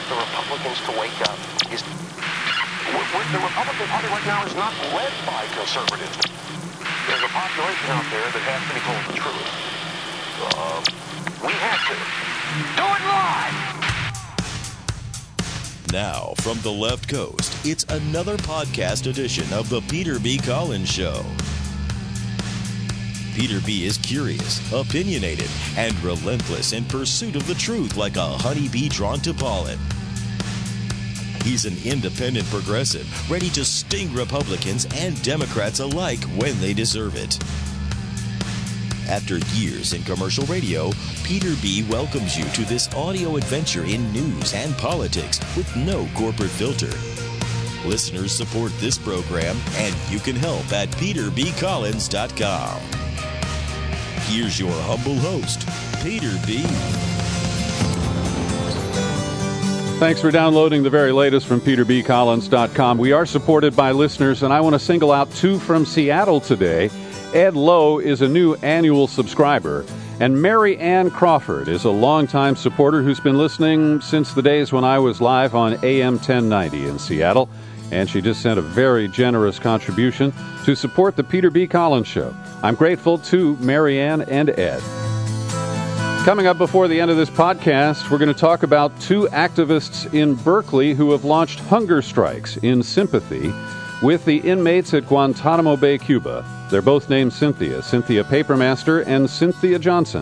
the Republicans to wake up is the Republican Party right now is not led by conservatives. There's a population out there that has to be told the truth. We have to do it live. Now, from the left coast, it's another podcast edition of the Peter B. Collins Show. Peter B. is curious, opinionated, and relentless in pursuit of the truth like a honeybee drawn to pollen. He's an independent progressive, ready to sting Republicans and Democrats alike when they deserve it. After years in commercial radio, Peter B. welcomes you to this audio adventure in news and politics with no corporate filter. Listeners support this program, and you can help at peterbcollins.com. Here's your humble host, Peter B. Thanks for downloading the very latest from peterbcollins.com. We are supported by listeners, and I want to single out two from Seattle today. Ed Lowe is a new annual subscriber, and Mary Ann Crawford is a longtime supporter who's been listening since the days when I was live on AM 1090 in Seattle, and she just sent a very generous contribution to support the Peter B. Collins Show. I'm grateful to Mary Ann and Ed. Coming up before the end of this podcast, we're going to talk about two activists in Berkeley who have launched hunger strikes in sympathy with the inmates at Guantanamo Bay, Cuba. They're both named Cynthia Papermaster and Cynthia Johnson.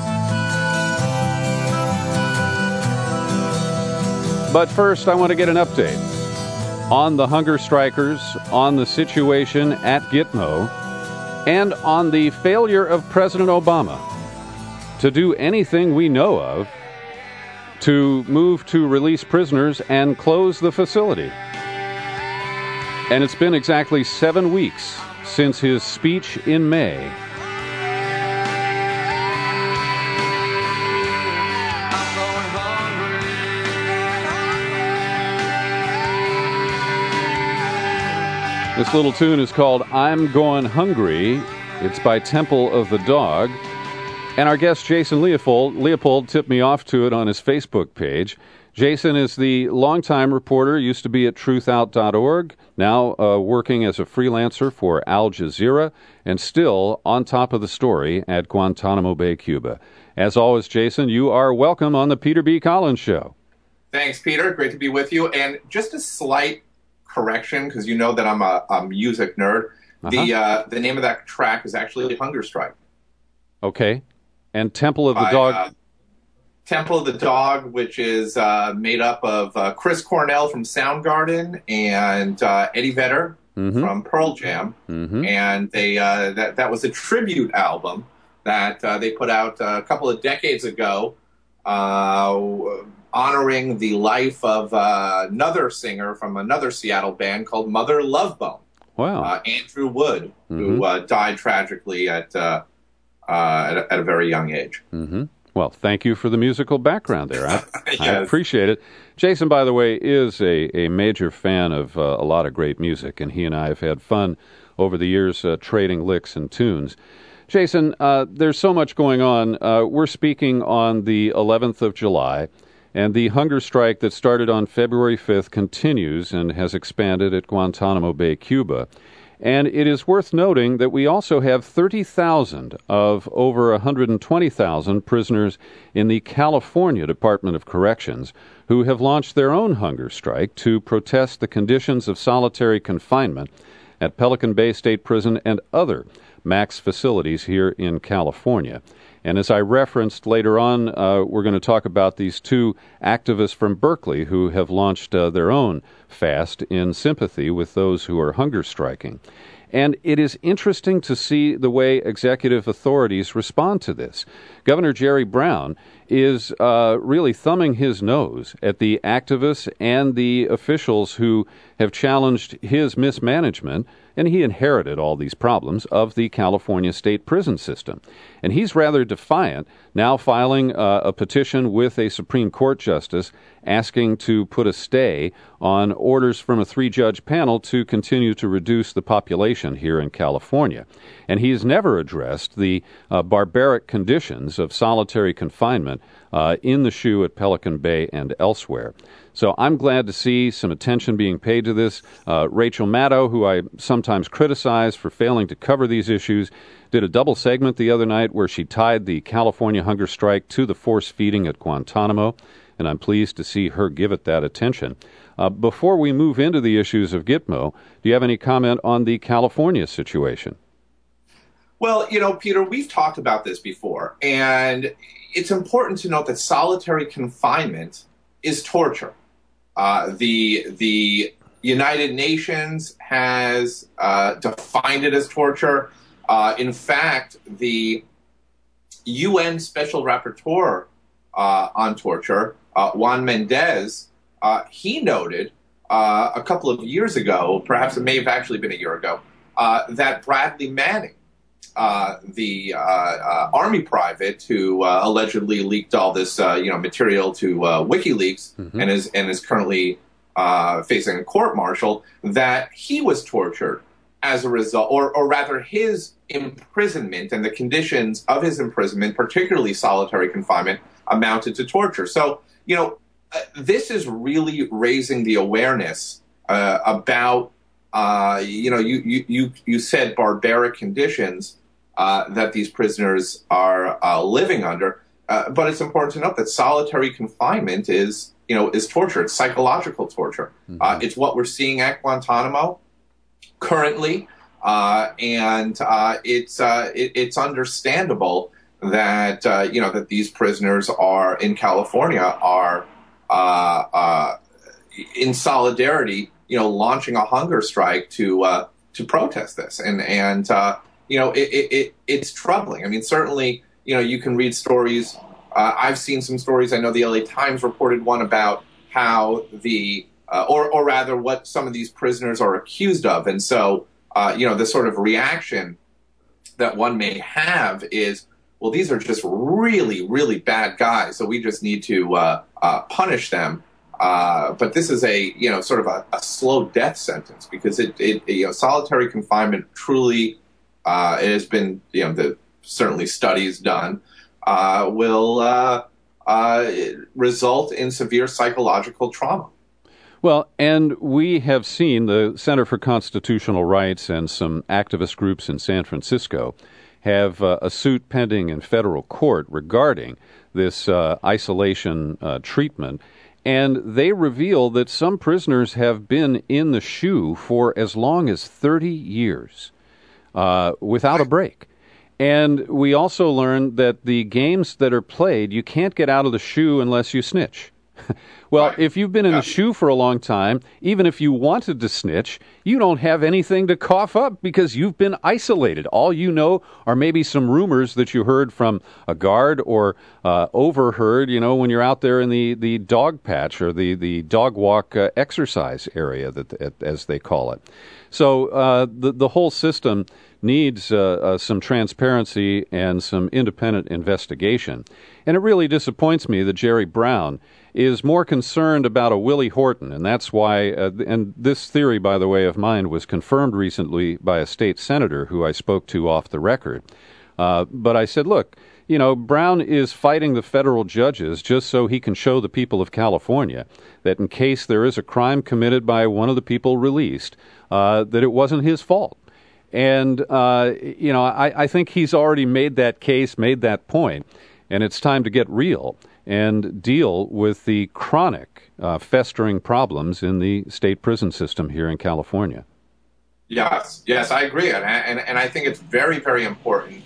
But first, I want to get an update on the hunger strikers, on the situation at Gitmo, and on the failure of President Obama to do anything we know of to move to release prisoners and close the facility. And it's been exactly 7 weeks since his speech in May. This little tune is called I'm Going Hungry. It's by Temple of the Dog. And our guest, Jason Leopold tipped me off to it on his Facebook page. Jason is the longtime reporter, used to be at truthout.org, now working as a freelancer for Al Jazeera, and still on top of the story at Guantanamo Bay, Cuba. As always, Jason, you are welcome on the Peter B. Collins Show. Thanks, Peter. Great to be with you. And just a slight correction, because you know that I'm a music nerd. The name of that track is actually Hunger Strike. Okay. And Temple of the Dog? Temple of the Dog, which is made up of Chris Cornell from Soundgarden and Eddie Vedder from Pearl Jam. And they that was a tribute album that they put out a couple of decades ago, honoring the life of another singer from another Seattle band called Mother Love Bone. Wow. Andrew Wood, who died tragically at a very young age. Well, thank you for the musical background there. I appreciate it. Jason, by the way, is a major fan of a lot of great music, and he and I have had fun over the years trading licks and tunes. Jason, there's so much going on. We're speaking on the 11th of July, and the hunger strike that started on February 5th continues and has expanded at Guantanamo Bay, Cuba. And it is worth noting that we also have 30,000 of over 120,000 prisoners in the California Department of Corrections who have launched their own hunger strike to protest the conditions of solitary confinement at Pelican Bay State Prison and other max facilities here in California. And as I referenced later on, we're going to talk about these two activists from Berkeley who have launched their own fast in sympathy with those who are hunger striking. And it is interesting to see the way executive authorities respond to this. Governor Jerry Brown is really thumbing his nose at the activists and the officials who have challenged his mismanagement, and he inherited all these problems, of the California state prison system. And he's rather defiant, now filing a petition with a Supreme Court justice asking to put a stay on orders from a 3-judge panel to continue to reduce the population here in California. And he's never addressed the barbaric conditions conditions of solitary confinement in the SHU at Pelican Bay and elsewhere. So I'm glad to see some attention being paid to this. Rachel Maddow, who I sometimes criticize for failing to cover these issues, did a double segment the other night where she tied the California hunger strike to the force feeding at Guantanamo, and I'm pleased to see her give it that attention. Before we move into the issues of Gitmo, do you have any comment on the California situation? Well, Peter, we've talked about this before, and it's important to note that solitary confinement is torture. The United Nations has defined it as torture. In fact, the UN Special Rapporteur on torture, Juan Mendez, he noted a couple of years ago, perhaps it may have actually been a year ago, that Bradley Manning, the Army private who allegedly leaked all this material to WikiLeaks and is currently facing a court-martial, that he was tortured as a result, or rather his imprisonment and the conditions of his imprisonment, particularly solitary confinement, amounted to torture. So, this is really raising the awareness about, you said barbaric conditions that these prisoners are living under. But it's important to note that solitary confinement is torture. It's psychological torture. It's what we're seeing at Guantanamo currently, and it's understandable that that these prisoners are in California are in solidarity, launching a hunger strike to protest this, and it's troubling. I mean, certainly, you can read stories. I've seen some stories. I know the LA Times reported one about how or rather what some of these prisoners are accused of. And so, the sort of reaction that one may have is, well, these are just really, really bad guys, so we just need to punish them. But this is sort of a slow death sentence, because solitary confinement truly, it has been, certainly studies done, will result in severe psychological trauma. Well, and we have seen the Center for Constitutional Rights and some activist groups in San Francisco have a suit pending in federal court regarding this isolation treatment. And they reveal that some prisoners have been in the SHU for as long as 30 years without a break. And we also learned that the games that are played, you can't get out of the SHU unless you snitch. Well, right. If you've been in the SHU for a long time, even if you wanted to snitch, you don't have anything to cough up because you've been isolated. All you know are maybe some rumors that you heard from a guard or overheard, when you're out there in the dog patch or the dog walk exercise area, as they call it. So the whole system needs some transparency and some independent investigation. And it really disappoints me that Jerry Brown is more concerned about a Willie Horton, and that's why, and this theory, by the way, of mine was confirmed recently by a state senator who I spoke to off the record. But I said, look, Brown is fighting the federal judges just so he can show the people of California that in case there is a crime committed by one of the people released, that it wasn't his fault. And, I think he's already made that case, made that point, and it's time to get real and deal with the chronic festering problems in the state prison system here in California. Yes, I agree. And I think it's very, very important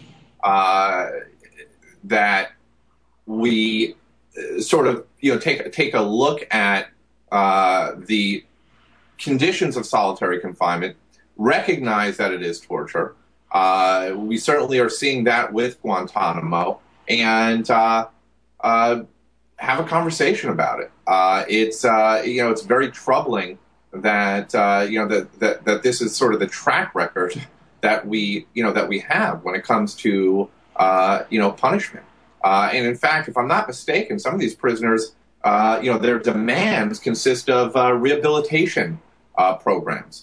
that we sort of, take a look at the conditions of solitary confinement, recognize that it is torture. We certainly are seeing that with Guantanamo, and have a conversation about it. It's very troubling that that this is sort of the track record that we have when it comes to punishment. And in fact, if I'm not mistaken, some of these prisoners, their demands consist of rehabilitation programs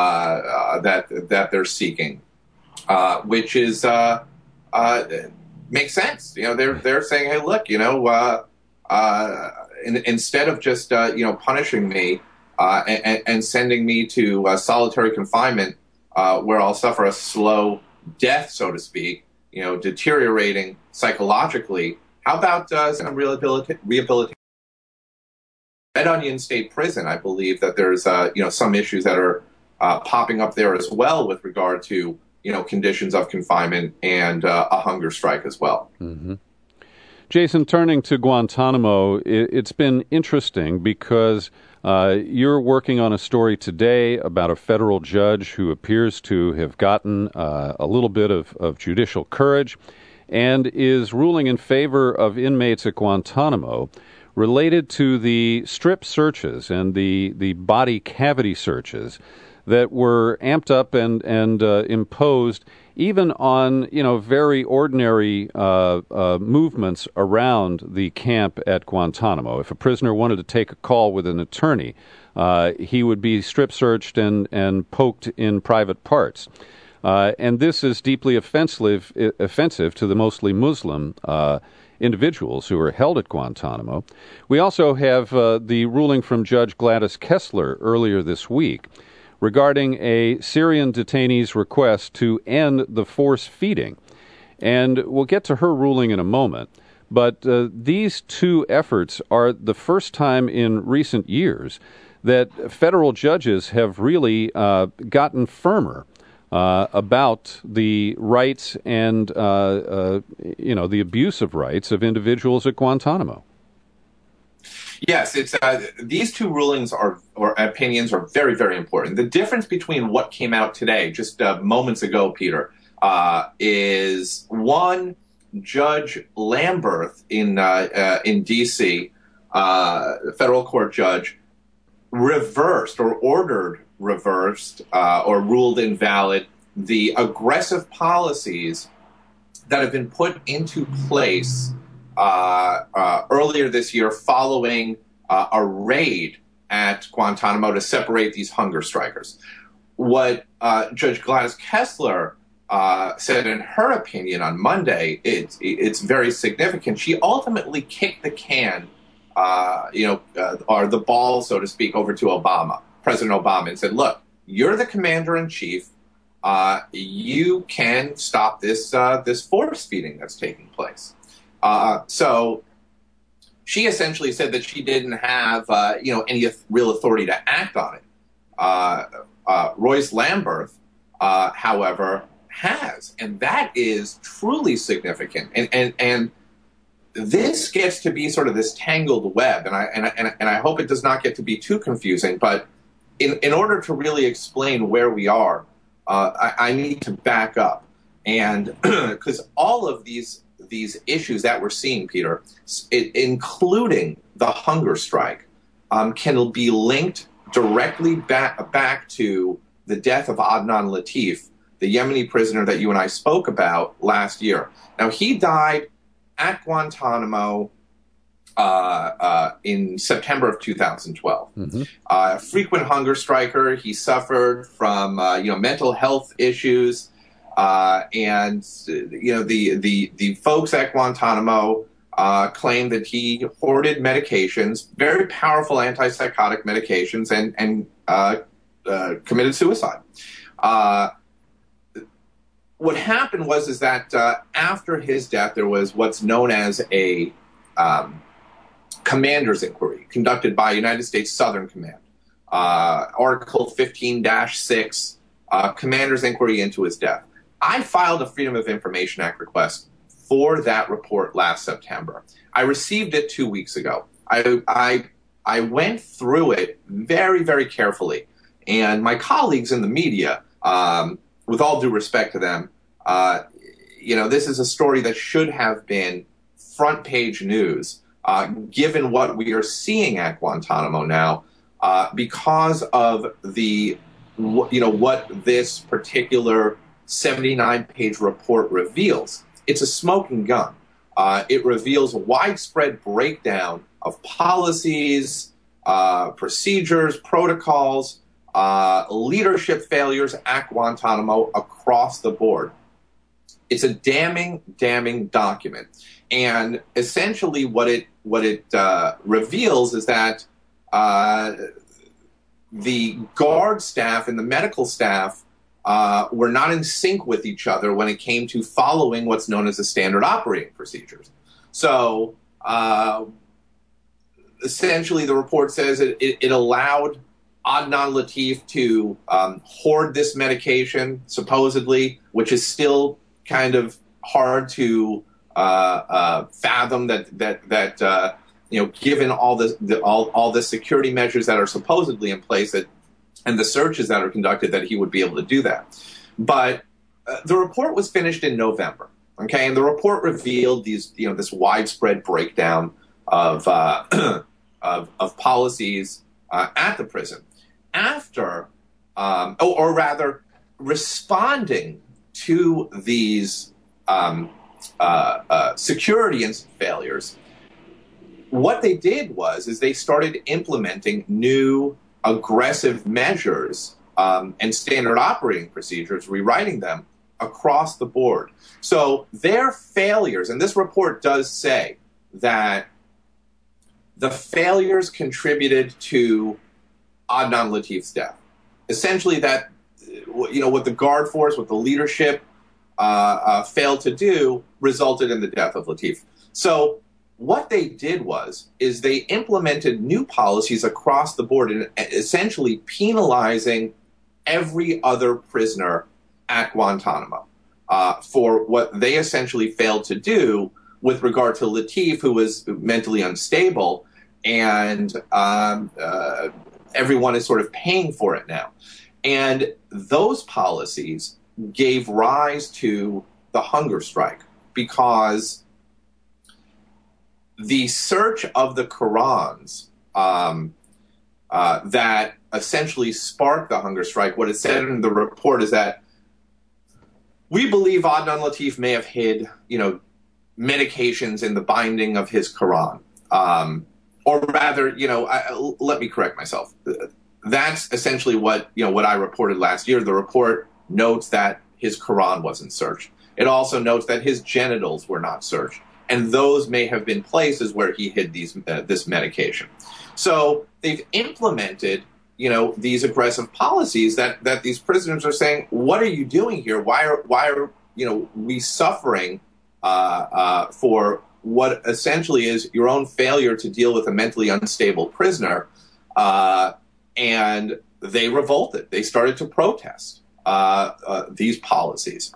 that they're seeking, which is makes sense. They're saying, hey, look, instead of just punishing me and sending me to solitary confinement where I'll suffer a slow death, so to speak, deteriorating psychologically, how about some rehabilitation? Red Onion State Prison, I believe that there's some issues that are popping up there as well with regard to conditions of confinement and a hunger strike as well. Mm-hmm. Jason, turning to Guantanamo, it's been interesting because you're working on a story today about a federal judge who appears to have gotten a little bit of judicial courage and is ruling in favor of inmates at Guantanamo related to the strip searches and the body cavity searches that were amped up and imposed even on very ordinary movements around the camp at Guantanamo. If a prisoner wanted to take a call with an attorney, he would be strip searched and poked in private parts. And this is deeply offensive to the mostly Muslim individuals who are held at Guantanamo. We also have the ruling from Judge Gladys Kessler earlier this week regarding a Syrian detainee's request to end the force feeding. And we'll get to her ruling in a moment. But these two efforts are the first time in recent years that federal judges have really gotten firmer about the rights and, the abuse of rights of individuals at Guantanamo. Yes, it's these two rulings or opinions are very, very important. The difference between what came out today, just moments ago, Peter, is one, Judge Lamberth in D.C., federal court judge, reversed or ruled invalid the aggressive policies that have been put into place earlier this year following a raid at Guantanamo to separate these hunger strikers. What Judge Gladys Kessler said in her opinion on Monday, it's very significant. She ultimately kicked the can, or the ball, so to speak, over to President Obama, and said, look, you're the commander-in-chief. You can stop this force feeding that's taking place. So she essentially said that she didn't have, any real authority to act on it. Royce Lamberth, however, has, and that is truly significant. And this gets to be sort of this tangled web, and I hope it does not get to be too confusing. But in order to really explain where we are, I need to back up, and because all of these issues that we're seeing, Peter, including the hunger strike, can be linked directly back to the death of Adnan Latif, the Yemeni prisoner that you and I spoke about last year. Now, he died at Guantanamo in September of 2012. Mm-hmm. Frequent hunger striker. He suffered from mental health issues. And the folks at Guantanamo claim that he hoarded medications, very powerful antipsychotic medications, and committed suicide. What happened was that after his death, there was what's known as a commander's inquiry conducted by United States Southern Command, Article 15-6, commander's inquiry into his death. I filed a Freedom of Information Act request for that report last September. I received it 2 weeks ago. I went through it very, very carefully, and my colleagues in the media, with all due respect to them, this is a story that should have been front page news, given what we are seeing at Guantanamo now, because of what this particular 79-page report reveals. It's a smoking gun. It reveals a widespread breakdown of policies, procedures, protocols, leadership failures at Guantanamo across the board. It's a damning document. And essentially what it reveals is that the guard staff and the medical staff were not in sync with each other when it came to following what's known as the standard operating procedures. So essentially the report says it allowed Adnan Latif to hoard this medication, supposedly, which is still kind of hard to fathom that given all the security measures that are supposedly in place and the searches that are conducted, that he would be able to do that. But the report was finished in November, okay, and the report revealed this widespread breakdown of policies at the prison. After, or rather, responding to these security failures, what they did is they started implementing new aggressive measures and standard operating procedures, rewriting them across the board. So their failures, and this report does say that the failures contributed to Adnan Latif's death. Essentially, that what the guard force, what the leadership failed to do, resulted in the death of Latif. So what they did is they implemented new policies across the board and essentially penalizing every other prisoner at Guantanamo for what they essentially failed to do with regard to Latif, who was mentally unstable, and everyone is sort of paying for it now. And those policies gave rise to the hunger strike, because the search of the Qurans that essentially sparked the hunger strike, what it said in the report is that we believe Adnan Latif may have hid, medications in the binding of his Quran. Or rather, let me correct myself. That's essentially what I reported last year. The report notes that his Quran wasn't searched. It also notes that his genitals were not searched, and those may have been places where he hid this medication. So they've implemented, these aggressive policies that these prisoners are saying, "What are you doing here? Why are we suffering for what essentially is your own failure to deal with a mentally unstable prisoner?" And they revolted. They started to protest these policies.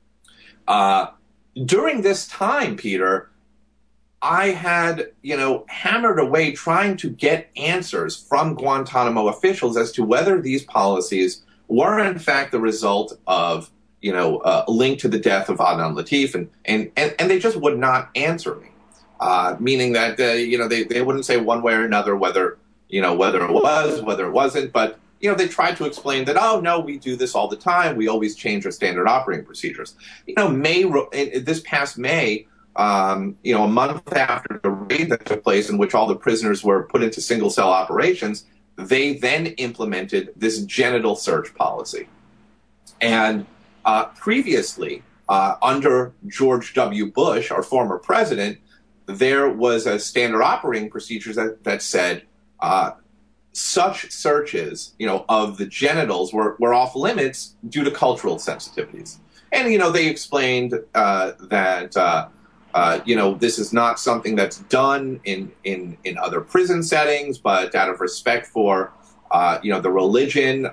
During this time, Peter, I had, hammered away trying to get answers from Guantanamo officials as to whether these policies were in fact the result of, linked to the death of Adnan Latif, and they just would not answer me. Meaning that, they wouldn't say one way or another whether it was, whether it wasn't, but, they tried to explain that, oh, no, we do this all the time. We always change our standard operating procedures. This past May, a month after the raid that took place in which all the prisoners were put into single-cell operations, they then implemented this genital search policy. And previously, under George W. Bush, our former president, there was a standard operating procedure that said such searches, of the genitals were off limits due to cultural sensitivities. And, they explained that, this is not something that's done in other prison settings, but out of respect for, the religion,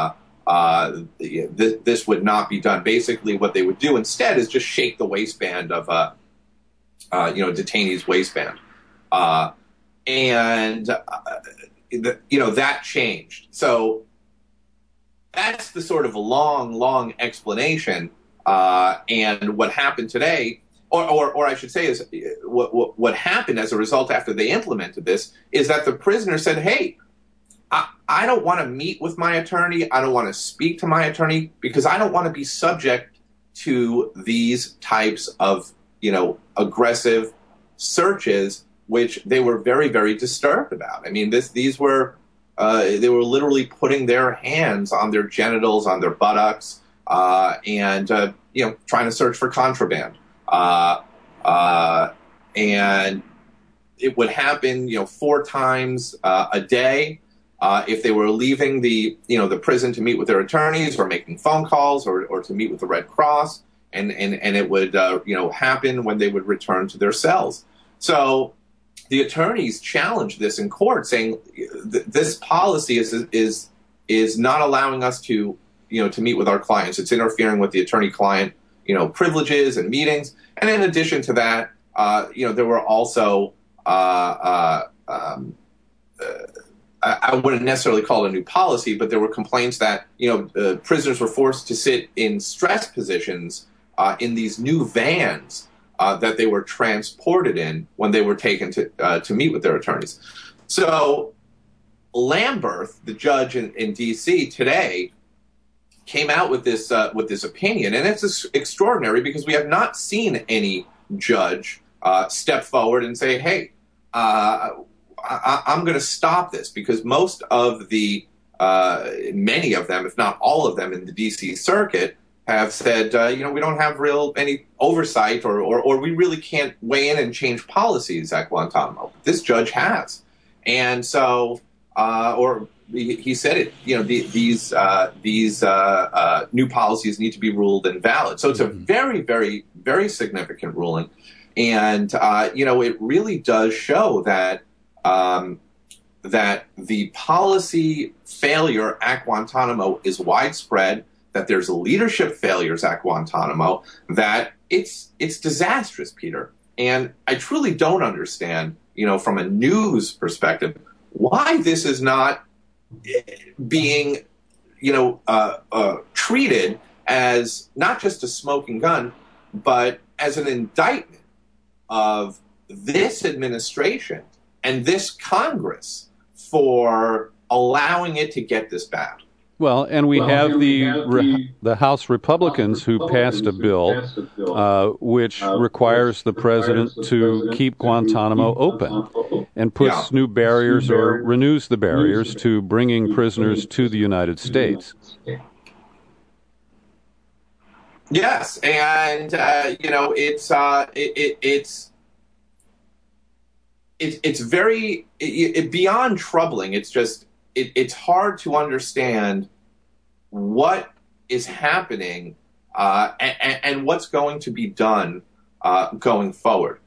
this would not be done. Basically, what they would do instead is just shake the waistband of detainee's waistband. That changed. So that's the sort of long explanation. And what happened today, or I should say, is what happened as a result after they implemented this is that the prisoner said, "Hey, I don't want to meet with my attorney. I don't want to speak to my attorney because I don't want to be subject to these types of, aggressive searches," which they were very, very disturbed about. I mean, they were literally putting their hands on their genitals, on their buttocks, and trying to search for contraband. And it would happen, 4 times a day. If they were leaving the prison to meet with their attorneys or making phone calls or to meet with the Red Cross, and it would happen when they would return to their cells. So the attorneys challenged this in court, saying this policy is not allowing us to meet with our clients. It's interfering with the attorney-client privileges and meetings. And in addition to that, there were also I wouldn't necessarily call it a new policy, but there were complaints that prisoners were forced to sit in stress positions in these new vans that they were transported in when they were taken to meet with their attorneys. So Lamberth, the judge in D.C. today, came out with this opinion, and it's extraordinary because we have not seen any judge step forward and say, "Hey, I'm going to stop this," because most of many of them, if not all of them, in the D.C. circuit have said, we don't have any oversight or we really can't weigh in and change policies at Guantanamo. This judge has, and so he said it. These new policies need to be ruled invalid. So it's a very, very, very significant ruling, and it really does show that the policy failure at Guantanamo is widespread, that there's leadership failures at Guantanamo, that it's disastrous, Peter. And I truly don't understand, from a news perspective, why this is not being, treated as not just a smoking gun, but as an indictment of this administration and this Congress for allowing it to get this bad. Well, and we have the House Republicans who passed a bill which requires the president to keep Guantanamo open and puts new barriers or renews the barriers to bringing prisoners to the United States. Yes, and it's very beyond troubling. It's just it's hard to understand what is happening and what's going to be done going forward.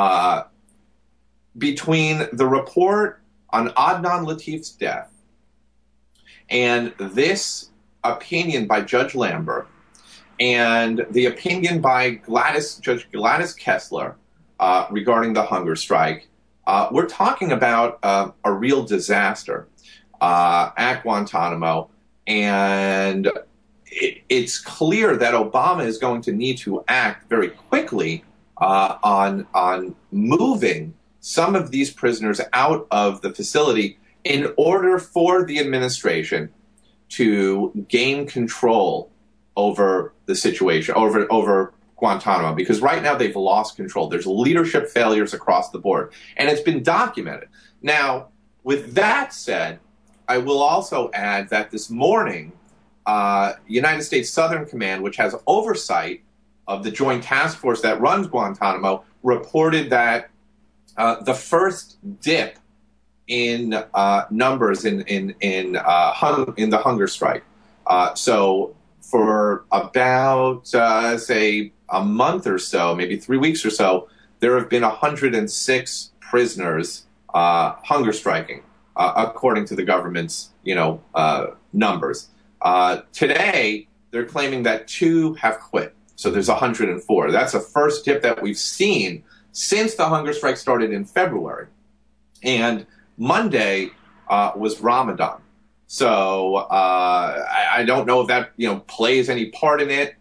Between the report on Adnan Latif's death and this opinion by Judge Lambert and the opinion by Judge Gladys Kessler regarding the hunger strike, we're talking about a real disaster at Guantanamo, and it's clear that Obama is going to need to act very quickly on moving some of these prisoners out of the facility in order for the administration to gain control over the situation, over Guantanamo, because right now they've lost control. There's leadership failures across the board, and it's been documented. Now, with that said, I will also add that this morning, United States Southern Command, which has oversight of the Joint Task Force that runs Guantanamo, reported that the first dip in numbers in the hunger strike. So for about, say, a month or so, maybe 3 weeks or so, there have been 106 prisoners hunger striking, according to the government's, numbers. Today, they're claiming that 2 have quit. So there's 104. That's the first dip that we've seen since the hunger strike started in February. And Monday was Ramadan. So I don't know if that, plays any part in it.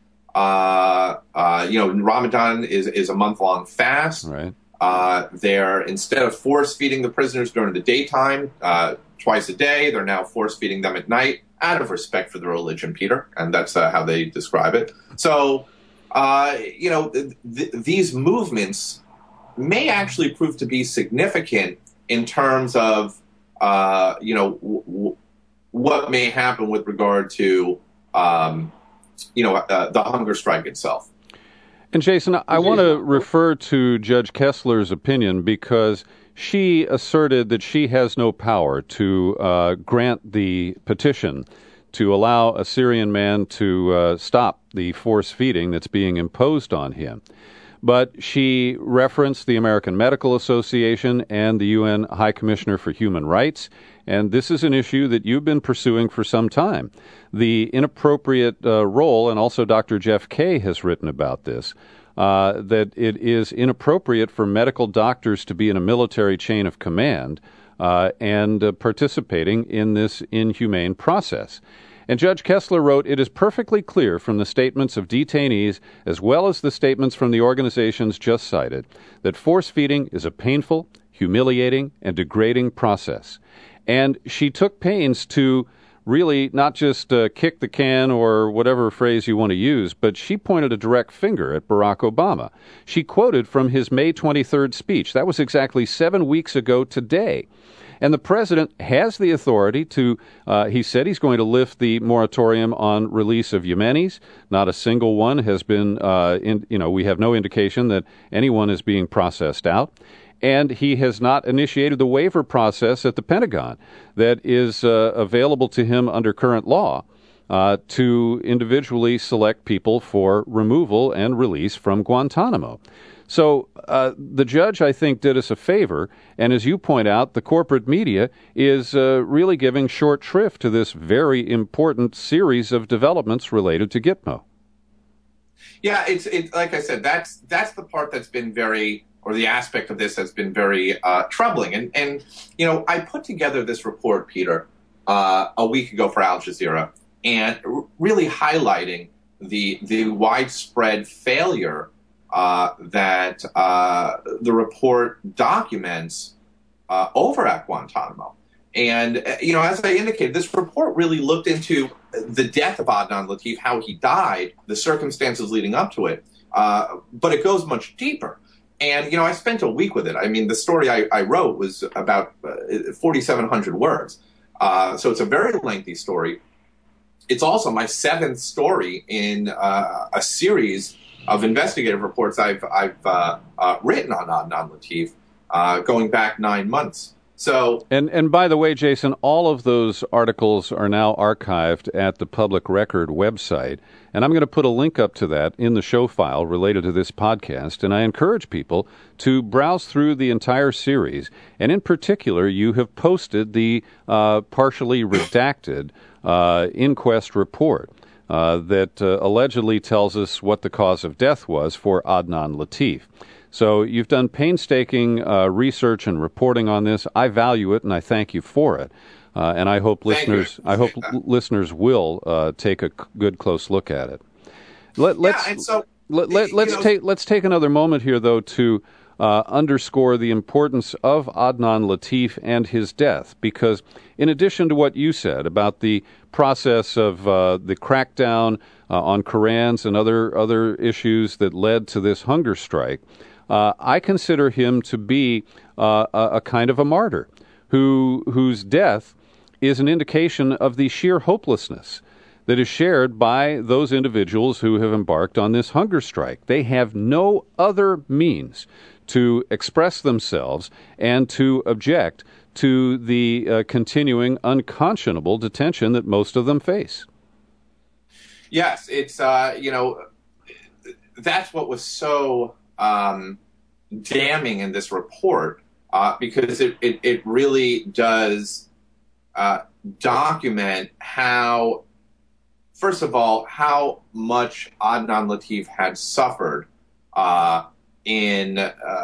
Ramadan is a month-long fast. Right. They're, instead of force-feeding the prisoners during the daytime, twice a day, they're now force-feeding them at night out of respect for the religion, Peter. And that's how they describe it. So, these movements may actually prove to be significant in terms of, what may happen with regard to, the hunger strike itself. And Jason, I want to refer to Judge Kessler's opinion because she asserted that she has no power to grant the petition to allow a Syrian man to stop the force feeding that's being imposed on him. But she referenced the American Medical Association and the UN High Commissioner for Human Rights, and this is an issue that you've been pursuing for some time. The inappropriate role, and also Dr. Jeff Kay has written about this, that it is inappropriate for medical doctors to be in a military chain of command and participating in this inhumane process. And Judge Kessler wrote, "It is perfectly clear from the statements of detainees as well as the statements from the organizations just cited that force feeding is a painful, humiliating, and degrading process." And she took pains to really not just kick the can or whatever phrase you want to use, but she pointed a direct finger at Barack Obama. She quoted from his May 23rd speech. That was exactly 7 weeks ago today. And the president has the authority to, he said he's going to lift the moratorium on release of Yemenis. Not a single one has been, we have no indication that anyone is being processed out. And he has not initiated the waiver process at the Pentagon that is available to him under current law to individually select people for removal and release from Guantanamo. So the judge, I think, did us a favor, and as you point out, the corporate media is really giving short shrift to this very important series of developments related to Gitmo. Yeah, it's like I said, that's the part that's been the aspect of this has been very troubling. And I put together this report, Peter, a week ago for Al Jazeera, and really highlighting the widespread failure that the report documents over at Guantanamo. And, as I indicated, this report really looked into the death of Adnan Latif, how he died, the circumstances leading up to it, but it goes much deeper. And, I spent a week with it. I mean, the story I wrote was about 4,700 words. So it's a very lengthy story. It's also my 7th story in a series of investigative reports I've written on Adnan Latif, going back 9 months. So, and by the way, Jason, all of those articles are now archived at the Public Record website, and I'm going to put a link up to that in the show file related to this podcast, and I encourage people to browse through the entire series, and in particular, you have posted the partially redacted inquest report that allegedly tells us what the cause of death was for Adnan Latif. So you've done painstaking research and reporting on this. I value it, and I thank you for it. And I hope listeners will take a good close look at it. Let's take another moment here, though, to underscore the importance of Adnan Latif and his death, because in addition to what you said about the process of the crackdown on Korans and other issues that led to this hunger strike, I consider him to be a kind of a martyr whose death is an indication of the sheer hopelessness that is shared by those individuals who have embarked on this hunger strike. They have no other means to express themselves and to object to the continuing unconscionable detention that most of them face. Yes, it's, that's what was so damning in this report, because it really does document how, first of all, how much Adnan Latif had suffered in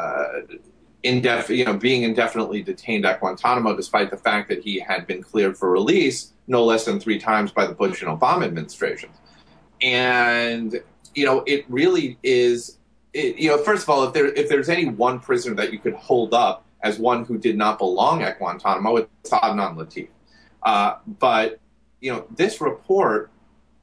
being indefinitely detained at Guantanamo, despite the fact that he had been cleared for release no less than 3 times by the Bush and Obama administrations. And, it really is, first of all, if there's any one prisoner that you could hold up as one who did not belong at Guantanamo, it's Adnan Latif. But, this report,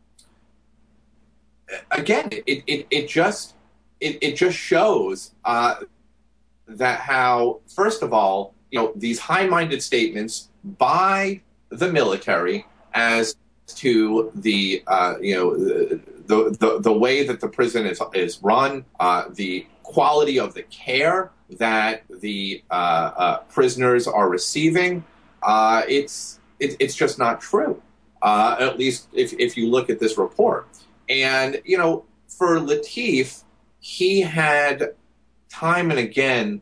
again, it just shows that how, first of all, these high-minded statements by the military as to the the way that the prison is run, the quality of the care that the prisoners are receiving, it's just not true. At least if you look at this report. And, for Lateef, he had time and again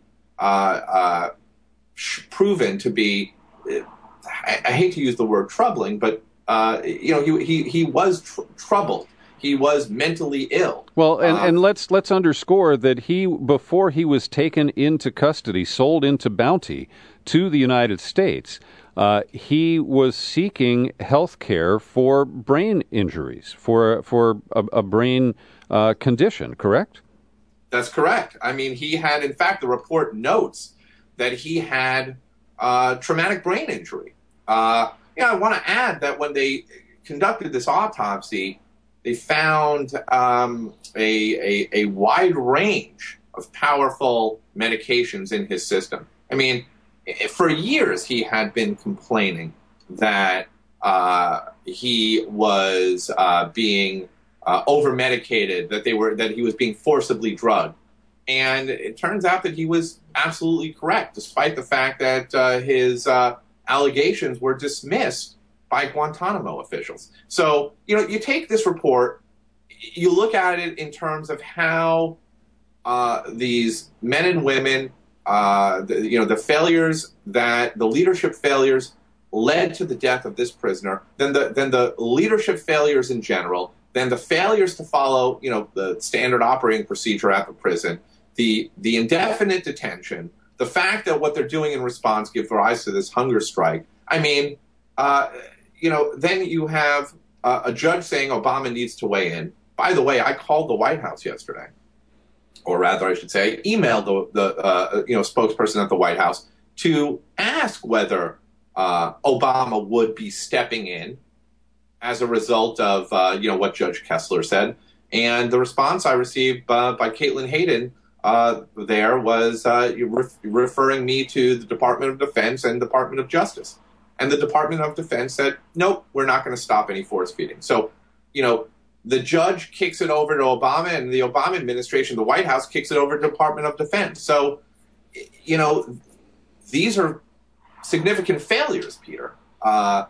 proven to be, I hate to use the word troubling, but, he was troubled. He was mentally ill. Well, and let's underscore that before he was taken into custody, sold into bounty to the United States, he was seeking health care for brain injuries, for a brain condition, correct? That's correct. I mean, he had, in fact, the report notes that he had traumatic brain injury. I want to add that when they conducted this autopsy, they found a wide range of powerful medications in his system. I mean, for years he had been complaining that he was being over-medicated, that he was being forcibly drugged. And it turns out that he was absolutely correct, despite the fact that his allegations were dismissed by Guantanamo officials. So, you take this report, you look at it in terms of how these men and women, the failures, the leadership failures led to the death of this prisoner, then the leadership failures in general, then the failures to follow, the standard operating procedure at the prison, the indefinite detention, the fact that what they're doing in response gives rise to this hunger strike. I mean, then you have a judge saying Obama needs to weigh in. By the way, I called the White House yesterday, or rather, I should say, emailed the spokesperson at the White House to ask whether Obama would be stepping in as a result of what Judge Kessler said. And the response I received by Caitlin Hayden there was referring me to the Department of Defense and Department of Justice. And the Department of Defense said, nope, we're not going to stop any force feeding. So, the judge kicks it over to Obama, and the Obama administration, the White House, kicks it over to the Department of Defense. So, these are significant failures, Peter. Let's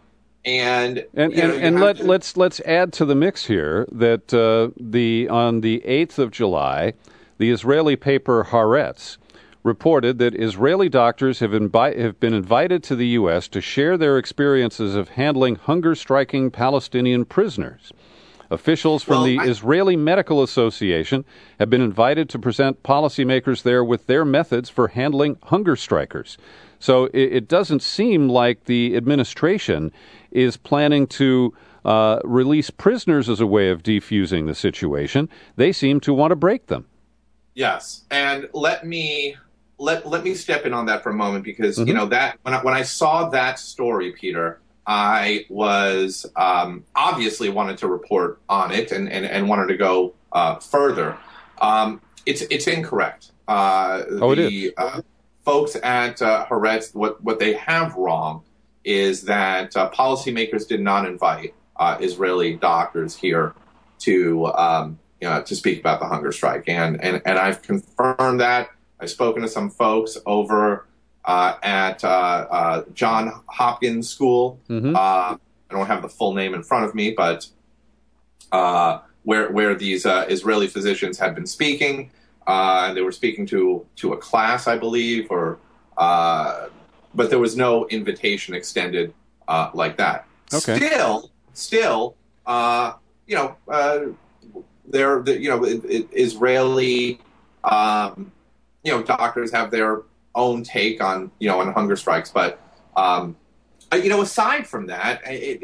add to the mix here that on the 8th of July, the Israeli paper Haaretz reported that Israeli doctors have been invited to the U.S. to share their experiences of handling hunger-striking Palestinian prisoners. Officials from the Israeli Medical Association have been invited to present policymakers there with their methods for handling hunger strikers. So it doesn't seem like the administration is planning to release prisoners as a way of defusing the situation. They seem to want to break them. Yes, and let me step in on that for a moment, because that when I saw that story, Peter, I was obviously wanted to report on it and wanted to go further. It's incorrect. It is. Folks at Haaretz, what they have wrong is that policymakers did not invite Israeli doctors here to speak about the hunger strike, and I've confirmed that. I've spoken to some folks over at Johns Hopkins School. Mm-hmm. I don't have the full name in front of me, but where these Israeli physicians had been speaking, and they were speaking to a class, I believe, but there was no invitation extended like that. Okay. Still, Israeli doctors have their own take on on hunger strikes, but aside from that,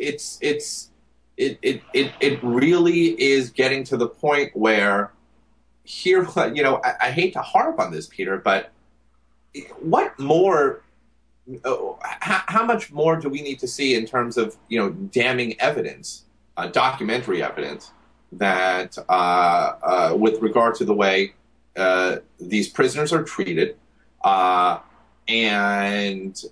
it really is getting to the point where here, I hate to harp on this, Peter, but what more? How much more do we need to see in terms of damning evidence, documentary evidence that with regard to the way these prisoners are treated, and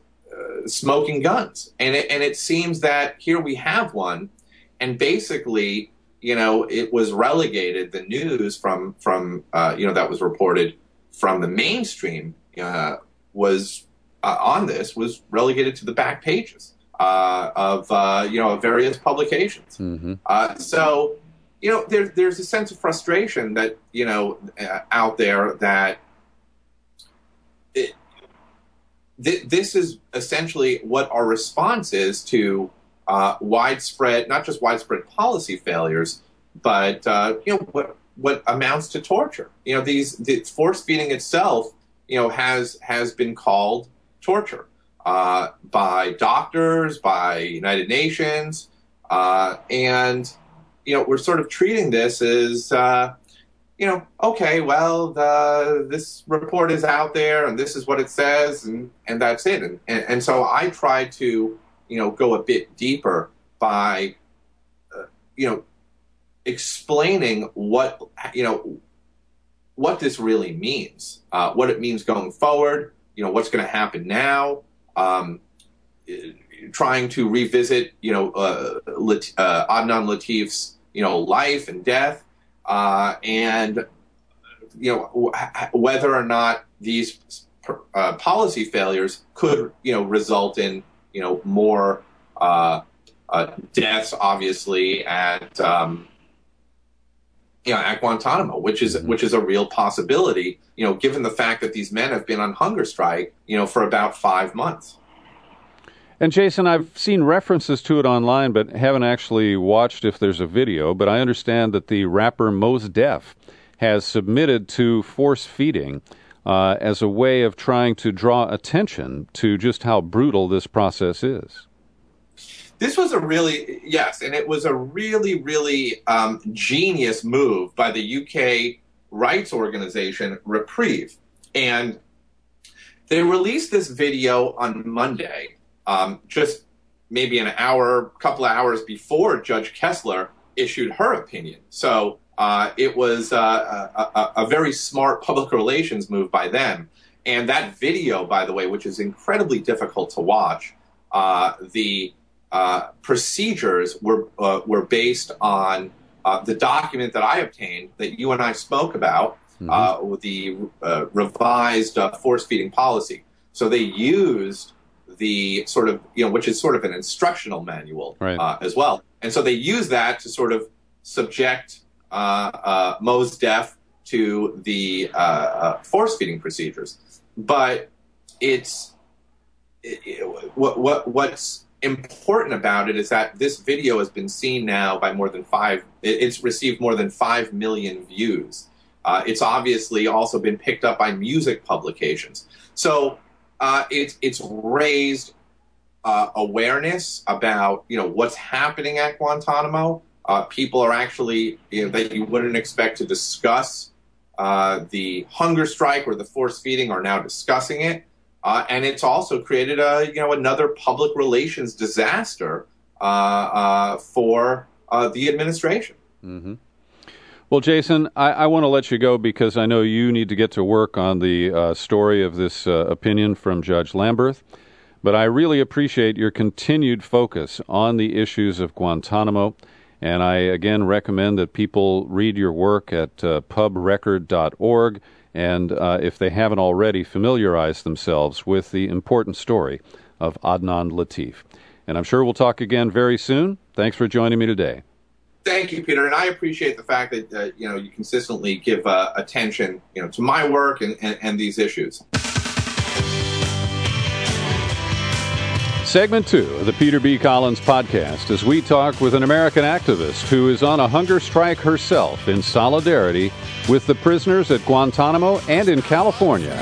smoking guns, and it seems that here we have one, and basically it was relegated. The news from that was reported from the mainstream was on this was relegated to the back pages of various publications. Mm-hmm. So there's a sense of frustration that out there that this is essentially what our response is to widespread, not just widespread policy failures, but what amounts to torture. The force feeding itself, has been called torture by doctors, by United Nations, and we're sort of treating this as okay, well, this report is out there, and this is what it says, and that's it. And so I try to go a bit deeper by explaining what this really means, what it means going forward, what's going to happen now, trying to revisit, Adnan Latif's, life and death, and, whether or not these policy failures could, result in, more deaths, obviously, at Guantanamo, which is a real possibility, given the fact that these men have been on hunger strike, for about 5 months. And Jason, I've seen references to it online, but haven't actually watched if there's a video. But I understand that the rapper Mos Def has submitted to force feeding as a way of trying to draw attention to just how brutal this process is. This was and it was a really, really genius move by the UK rights organization Reprieve. And they released this video on Monday, just maybe couple of hours before Judge Kessler issued her opinion. So it was a very smart public relations move by them. And that video, by the way, which is incredibly difficult to watch, the procedures were based on the document that I obtained that you and I spoke about, with the revised force feeding policy. So they used the sort of, which is sort of an instructional manual, right, as well. And so they used that to sort of subject Mos Def to the force feeding procedures. But what's important about it is that this video has been seen now by it's received more than 5 million views. It's obviously also been picked up by music publications. So it's raised awareness about, what's happening at Guantanamo. People are actually, that you wouldn't expect to discuss the hunger strike or the force feeding are now discussing it. And it's also created another public relations disaster for the administration. Mm-hmm. Well, Jason, I want to let you go because I know you need to get to work on the story of this opinion from Judge Lamberth. But I really appreciate your continued focus on the issues of Guantanamo. And I, again, recommend that people read your work at pubrecord.org. And if they haven't already, familiarize themselves with the important story of Adnan Latif. And I'm sure we'll talk again very soon. Thanks for joining me today. Thank you, Peter. And I appreciate the fact that you consistently give attention to my work and these issues. Segment 2 of the Peter B. Collins podcast as we talk with an American activist who is on a hunger strike herself in solidarity with the prisoners at Guantanamo and in California.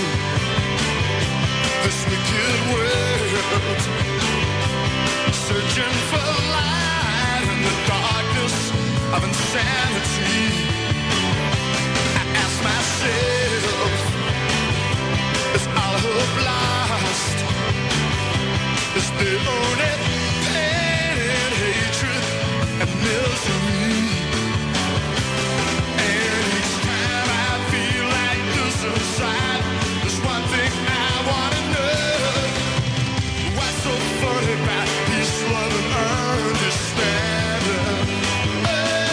This wicked world, searching for light in the darkness of insanity. I ask myself, is all hope lost? Is there only pain and hatred and misery? And each time I feel like this inside, there's one thing I want to know. What's so funny about peace, love, and understanding? Oh.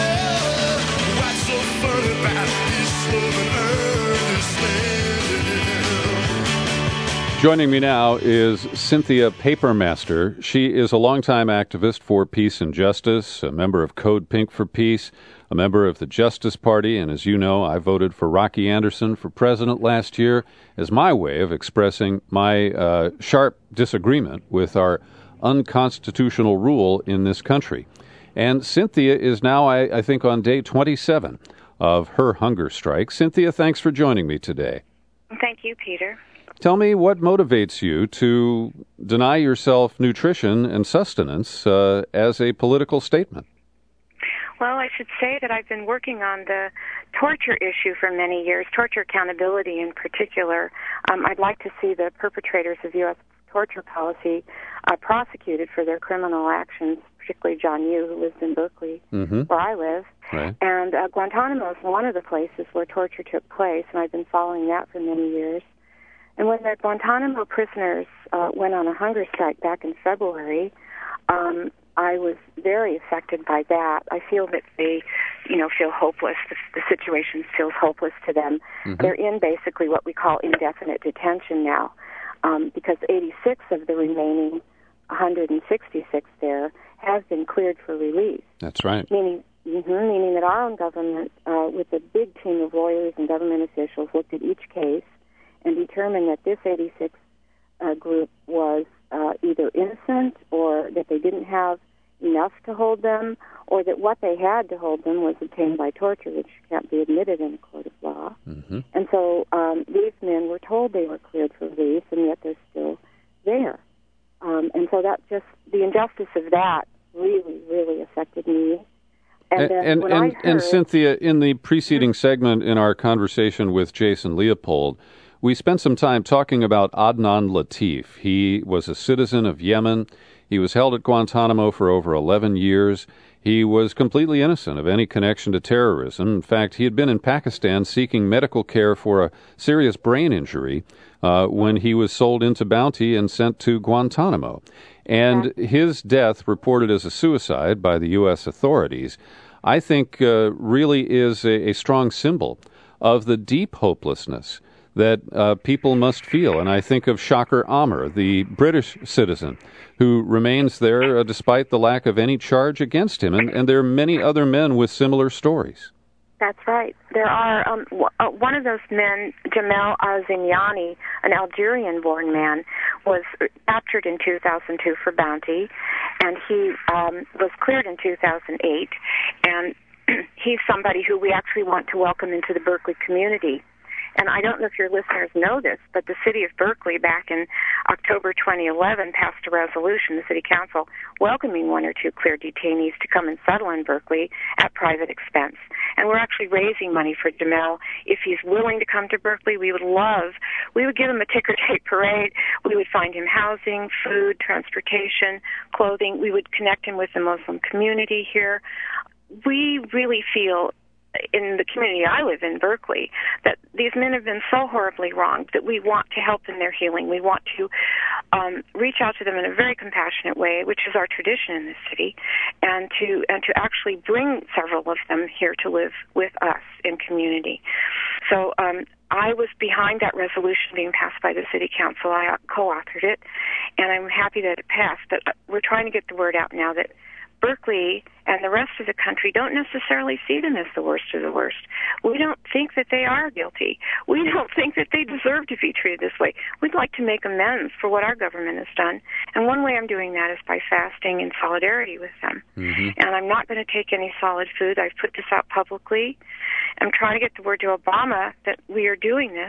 Joining me now is Cynthia Papermaster. She is a longtime activist for peace and justice, a member of Code Pink for Peace, a member of the Justice Party, and as you know, I voted for Rocky Anderson for president last year as my way of expressing my sharp disagreement with our unconstitutional rule in this country. And Cynthia is now, I think, on day 27 of her hunger strike. Cynthia, thanks for joining me today. Thank you, Peter. Tell me what motivates you to deny yourself nutrition and sustenance as a political statement. Well, I should say that I've been working on the torture issue for many years, torture accountability in particular. I'd like to see the perpetrators of U.S. torture policy prosecuted for their criminal actions, particularly John Yoo, who lives in Berkeley, where I live. Right. And Guantanamo is one of the places where torture took place, and I've been following that for many years. And when the Guantanamo prisoners went on a hunger strike back in February, I was very affected by that. I feel that they, feel hopeless. The situation feels hopeless to them. They're in basically what we call indefinite detention now, because 86 of the remaining 166 there have been cleared for release. That's right. Meaning that our own government, with a big team of lawyers and government officials, looked at each case and determined that this 86 group was either innocent or that they didn't have enough to hold them, or that what they had to hold them was obtained by torture, which can't be admitted in a court of law. And so these men were told they were cleared for release, and yet they're still there. And so that just, the injustice of that really, really affected me. And Cynthia, in the preceding segment in our conversation with Jason Leopold, we spent some time talking about Adnan Latif. He was a citizen of Yemen. He was held at Guantanamo for over 11 years. He was completely innocent of any connection to terrorism. In fact, he had been in Pakistan seeking medical care for a serious brain injury when he was sold into bounty and sent to Guantanamo. And his death, reported as a suicide by the U.S. authorities, I think really is a strong symbol of the deep hopelessness that people must feel. And I think of Shakir Amr, the British citizen, who remains there despite the lack of any charge against him. And there are many other men with similar stories. That's right. There are one of those men, Jamal Al-Zinyani, an Algerian-born man, was captured in 2002 for bounty, and he was cleared in 2008. And he's somebody who we actually want to welcome into the Berkeley community. And I don't know if your listeners know this, but the city of Berkeley back in October 2011 passed a resolution, the city council, welcoming one or two cleared detainees to come and settle in Berkeley at private expense. And we're actually raising money for Jamal. If he's willing to come to Berkeley, we would give him a ticker tape parade. We would find him housing, food, transportation, clothing. We would connect him with the Muslim community here. We really feel, in the community I live in, Berkeley, that these men have been so horribly wronged that we want to help in their healing. We want to reach out to them in a very compassionate way, which is our tradition in this city, and to actually bring several of them here to live with us in community. So I was behind that resolution being passed by the city council. I co-authored it, and I'm happy that it passed. But we're trying to get the word out now that Berkeley and the rest of the country don't necessarily see them as the worst of the worst. We don't think that they are guilty. We don't think that they deserve to be treated this way. We'd like to make amends for what our government has done. And one way I'm doing that is by fasting in solidarity with them. And I'm not going to take any solid food. I've put this out publicly. I'm trying to get the word to Obama that we are doing this.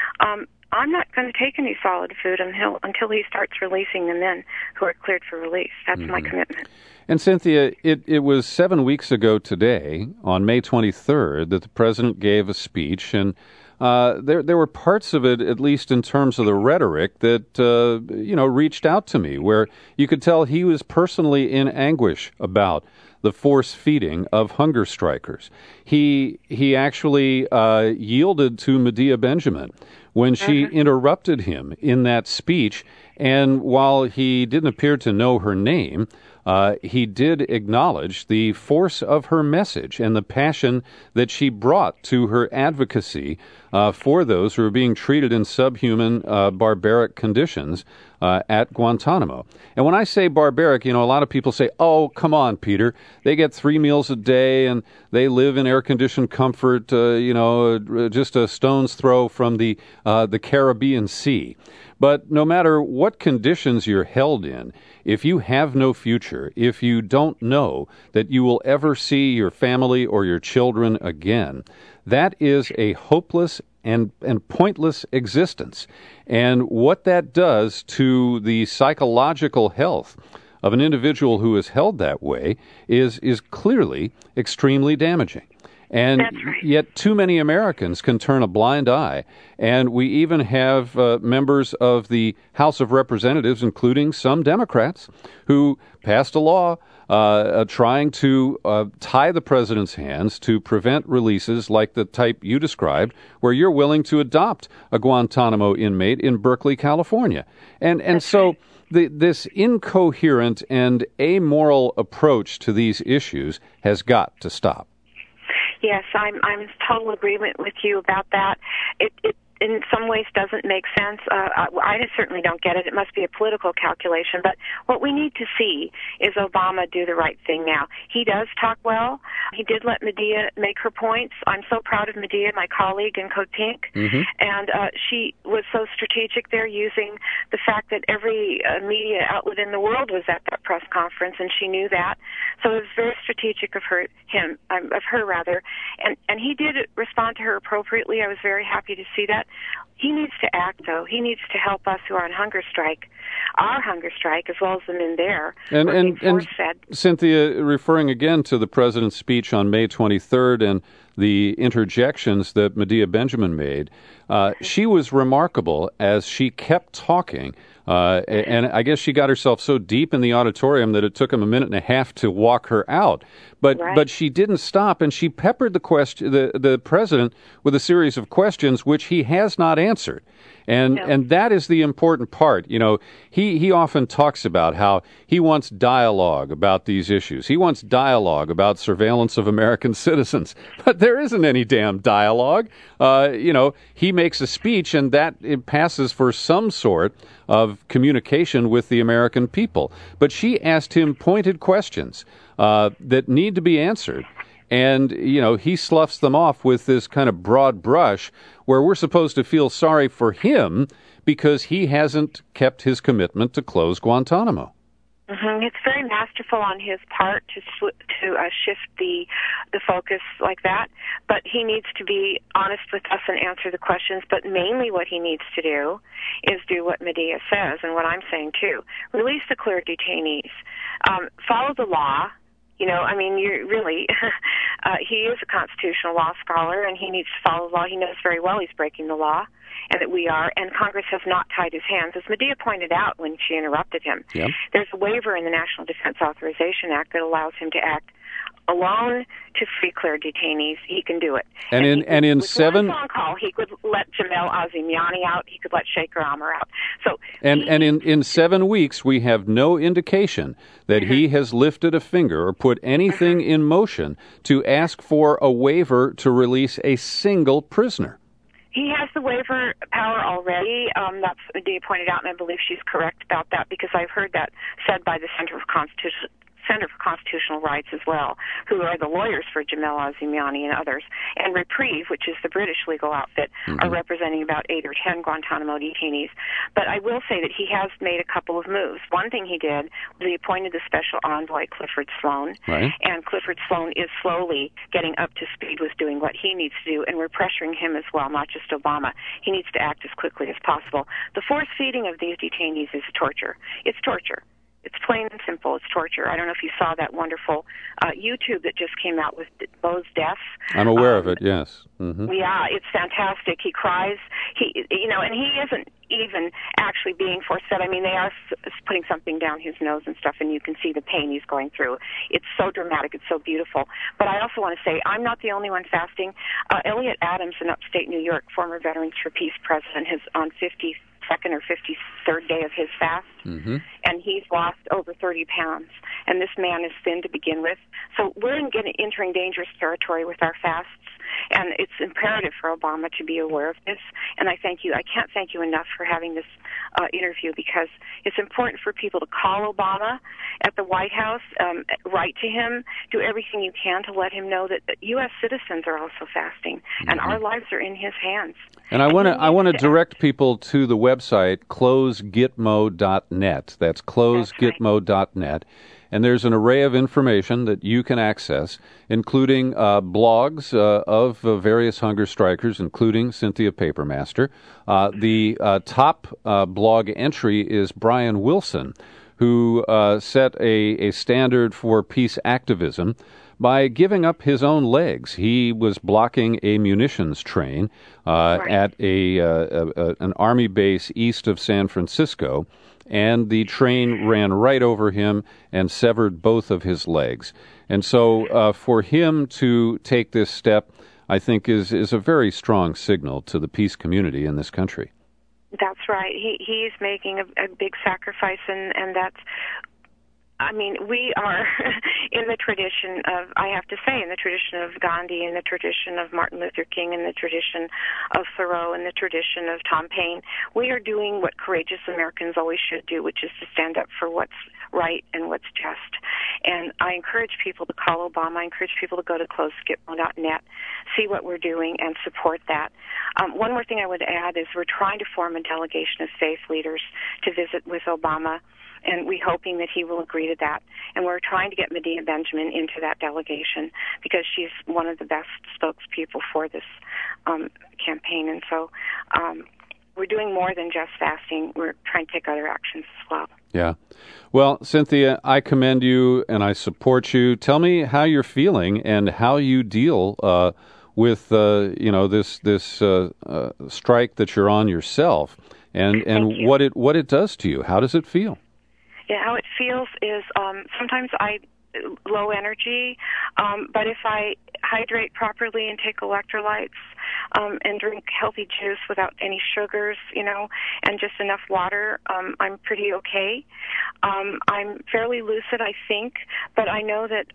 I'm not going to take any solid food until he starts releasing the men who are cleared for release. That's my commitment. And Cynthia, it was 7 weeks ago today, on May 23rd, that the president gave a speech, and there were parts of it, at least in terms of the rhetoric, that reached out to me, where you could tell he was personally in anguish about the force feeding of hunger strikers. He actually yielded to Medea Benjamin when she interrupted him in that speech And while he didn't appear to know her name, he did acknowledge the force of her message and the passion that she brought to her advocacy for those who are being treated in subhuman, barbaric conditions at Guantanamo. And when I say barbaric, a lot of people say, oh, come on, Peter. They get 3 meals a day and they live in air-conditioned comfort, just a stone's throw from the Caribbean Sea. But no matter what conditions you're held in, if you have no future, if you don't know that you will ever see your family or your children again, that is a hopeless and pointless existence. And what that does to the psychological health of an individual who is held that way is clearly extremely damaging. And yet too many Americans can turn a blind eye. And we even have members of the House of Representatives, including some Democrats, who passed a law trying to tie the president's hands to prevent releases like the type you described, where you're willing to adopt a Guantanamo inmate in Berkeley, California. And so this incoherent and amoral approach to these issues has got to stop. Yes, I'm in total agreement with you about that. It in some ways doesn't make sense. I certainly don't get it. It must be a political calculation. But what we need to see is Obama do the right thing now. He does talk well. He did let Medea make her points. I'm so proud of Medea, my colleague in Code Pink. Mm-hmm. And she was so strategic there, using the fact that every media outlet in the world was at that press conference, and she knew that. So it was very strategic of her, and he did respond to her appropriately. I was very happy to see that. He needs to act, though. He needs to help us who are on hunger strike, as well as the men there. And Cynthia, referring again to the president's speech on May 23rd and the interjections that Medea Benjamin made, she was remarkable as she kept talking. And I guess she got herself so deep in the auditorium that it took him a minute and a half to walk her out. But she didn't stop, and she peppered the president with a series of questions which he has not answered. And that is the important part. He often talks about how he wants dialogue about these issues. He wants dialogue about surveillance of American citizens. But there isn't any damn dialogue. He makes a speech, and it passes for some sort of communication with the American people. But she asked him pointed questions that need to be answered. And, he sloughs them off with this kind of broad brush where we're supposed to feel sorry for him because he hasn't kept his commitment to close Guantanamo. Mm-hmm. It's very masterful on his part to shift the focus like that. But he needs to be honest with us and answer the questions. But mainly what he needs to do is do what Medea says, and what I'm saying too. Release the cleared detainees. Follow the law. You're really, he is a constitutional law scholar, and he needs to follow the law. He knows very well he's breaking the law, and that we are, and Congress has not tied his hands. As Medea pointed out when she interrupted him, there's a waiver in the National Defense Authorization Act that allows him to act alone to free cleared detainees. He can do it. And in 7 one phone call, he could let Jamel Azimiani out. He could let Shaker Amr out. So in 7 weeks, we have no indication that he has lifted a finger or put anything in motion to ask for a waiver to release a single prisoner. He has the waiver power already. That's Medea pointed out, and I believe she's correct about that, because I've heard that said by the Center for Constitutional Rights as well, who are the lawyers for Jamel Azimiani and others, and Reprieve, which is the British legal outfit, are representing about 8 or 10 Guantanamo detainees. But I will say that he has made a couple of moves. One thing he did was he appointed the special envoy, Clifford Sloan, and Clifford Sloan is slowly getting up to speed with doing what he needs to do, and we're pressuring him as well, not just Obama. He needs to act as quickly as possible. The force feeding of these detainees is torture. It's torture. It's plain and simple. It's torture. I don't know if you saw that wonderful YouTube that just came out with Bo's death. I'm aware of it, yes. Mm-hmm. Yeah, it's fantastic. He cries. And he isn't even actually being force fed. I mean, they are putting something down his nose and stuff, and you can see the pain he's going through. It's so dramatic. It's so beautiful. But I also want to say I'm not the only one fasting. Elliot Adams in upstate New York, former Veterans for Peace president, is on 56 52nd or 53rd day of his fast, and he's lost over 30 pounds. And this man is thin to begin with. So we're entering dangerous territory with our fasts, and it's imperative for Obama to be aware of this. And I thank you. I can't thank you enough for having this interview, because it's important for people to call Obama at the White House, write to him, do everything you can to let him know that U.S. citizens are also fasting, and our lives are in his hands. And I want to direct people to the website closegitmo.net. That's closegitmo.net. And there's an array of information that you can access, including blogs of various hunger strikers, including Cynthia Papermaster. The top blog entry is Brian Wilson, who set a standard for peace activism by giving up his own legs. He was blocking a munitions train at an Army base east of San Francisco, and the train ran right over him and severed both of his legs. And so for him to take this step, I think, is a very strong signal to the peace community in this country. That's right. He's making a big sacrifice, and that's, I mean, we are in the tradition of, I have to say, in the tradition of Gandhi, in the tradition of Martin Luther King, in the tradition of Thoreau, in the tradition of Tom Paine. We are doing what courageous Americans always should do, which is to stand up for what's right and what's just. And I encourage people to call Obama. I encourage people to go to closegitmo.net, see what we're doing, and support that. One more thing I would add is we're trying to form a delegation of faith leaders to visit with Obama, and we're hoping that he will agree to that. And we're trying to get Medea Benjamin into that delegation, because she's one of the best spokespeople for this campaign. And so we're doing more than just fasting. We're trying to take other actions as well. Yeah. Well, Cynthia, I commend you and I support you. Tell me how you're feeling and how you deal with this strike that you're on yourself, and what it does to you. How does it feel? Yeah, how it feels is sometimes low energy, but if I hydrate properly and take electrolytes and drink healthy juice without any sugars, and just enough water, I'm pretty okay. I'm fairly lucid, I think, but I know that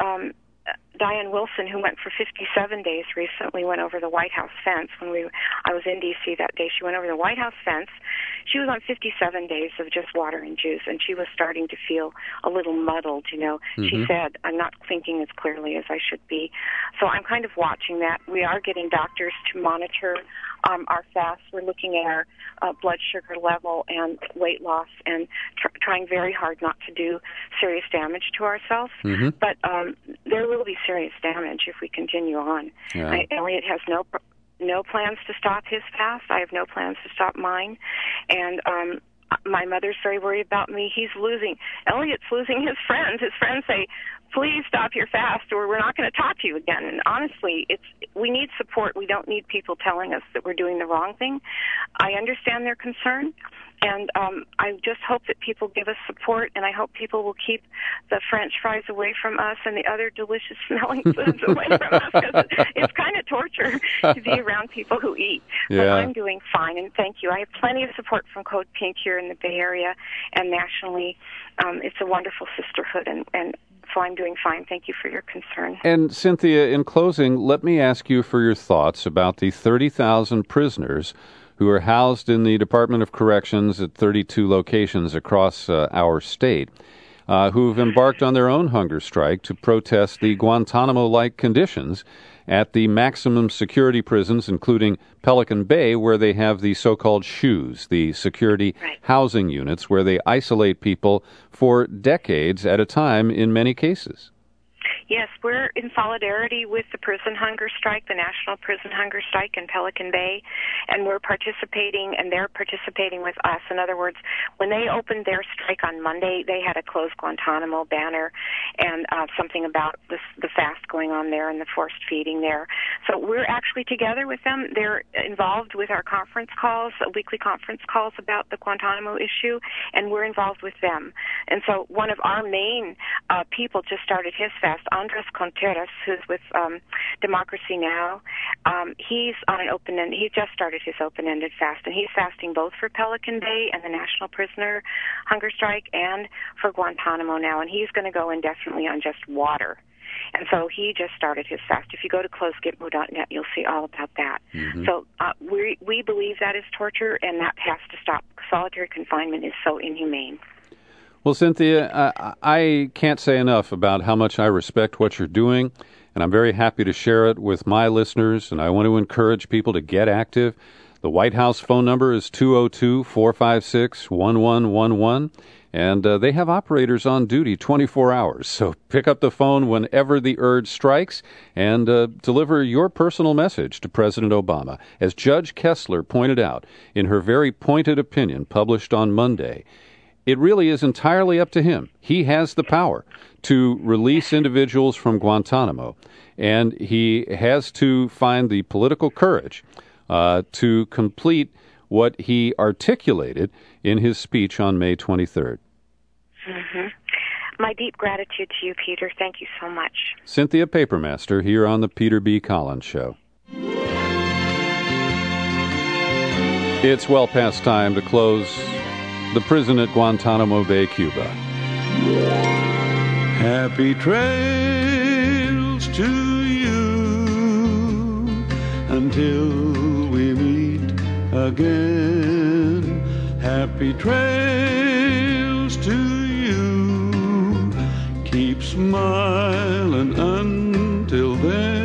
Diane Wilson, who went for 57 days recently, went over the White House fence. I was in D.C. that day, she went over the White House fence. She was on 57 days of just water and juice, and she was starting to feel a little muddled, She said, I'm not thinking as clearly as I should be. So I'm kind of watching that. We are getting doctors to monitor our fast. We're looking at our blood sugar level and weight loss, and trying very hard not to do serious damage to ourselves. But there will be serious damage if we continue on. Yeah. Elliot has no plans to stop his fast. I have no plans to stop mine. And my mother's very worried about me. Elliot's losing his friends. His friends say, please stop your fast or we're not going to talk to you again. And honestly, we need support. We don't need people telling us that we're doing the wrong thing. I understand their concern. And I just hope that people give us support, and I hope people will keep the French fries away from us and the other delicious smelling foods away from us, because it's kind of torture to be around people who eat. Yeah. But I'm doing fine, and thank you. I have plenty of support from Code Pink here in the Bay Area and nationally. It's a wonderful sisterhood, and so I'm doing fine. Thank you for your concern. And Cynthia, in closing, let me ask you for your thoughts about the 30,000 prisoners who are housed in the Department of Corrections at 32 locations across our state, who have embarked on their own hunger strike to protest the Guantanamo-like conditions at the maximum security prisons, including Pelican Bay, where they have the so-called SHUs, the security housing units, where they isolate people for decades at a time in many cases. Yes, we're in solidarity with the prison hunger strike, the National Prison Hunger Strike in Pelican Bay, and we're participating, and they're participating with us. In other words, when they opened their strike on Monday, they had a closed Guantanamo banner and something about the fast going on there and the forced feeding there. So we're actually together with them. They're involved with our conference calls, weekly conference calls about the Guantanamo issue, and we're involved with them. And so one of our main people just started his fast. Andres Contreras, who's with Democracy Now!, he's on an open-end. He just started his open-ended fast, and he's fasting both for Pelican Bay and the National Prisoner Hunger Strike and for Guantanamo now, and he's going to go indefinitely on just water. And so he just started his fast. If you go to closegitmo.net, you'll see all about that. Mm-hmm. So we believe that is torture, and that has to stop. Solitary confinement is so inhumane. Well, Cynthia, I can't say enough about how much I respect what you're doing, and I'm very happy to share it with my listeners, and I want to encourage people to get active. The White House phone number is 202-456-1111, and they have operators on duty 24 hours. So pick up the phone whenever the urge strikes and deliver your personal message to President Obama. As Judge Kessler pointed out in her very pointed opinion published on Monday, it really is entirely up to him. He has the power to release individuals from Guantanamo, and he has to find the political courage to complete what he articulated in his speech on May 23rd. Mm-hmm. My deep gratitude to you, Peter. Thank you so much. Cynthia Papermaster here on the Peter B. Collins Show. It's well past time to close the prison at Guantanamo Bay, Cuba. Happy trails to you until we meet again. Happy trails to you. Keep smiling until then.